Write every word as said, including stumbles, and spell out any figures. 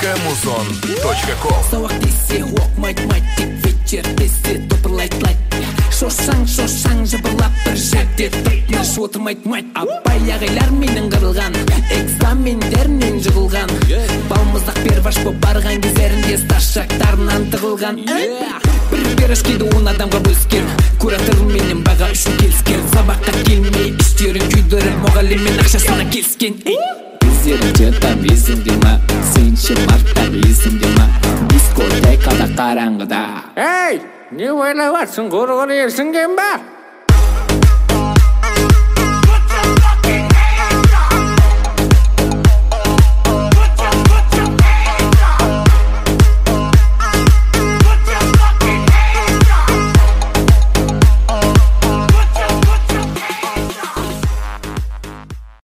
точка музон точка ком. Сабақ десе оқымайды матик, вечер десе топырлайды лайт. Шошаң шошаң жыбырлап бір жерде тыныш отырмайды мать. Апай ағайлар менің қырылған, экзамендерінен жығылған, балмыздақ перваш боп барған кездерінде старшактарынан тығылған. Бір берешкейді он адамға бөліскен, куратор менен баға үшін келіскен. Сабаққа келмей іштерін күйдіріп мұғаліммен ақшасына келіскен. Кездерінде там есіңде ма, сенші марта есіңде ма, дискотекада қараңғыда. Ей, не ойлап атсың, құрғыр есіңген ба?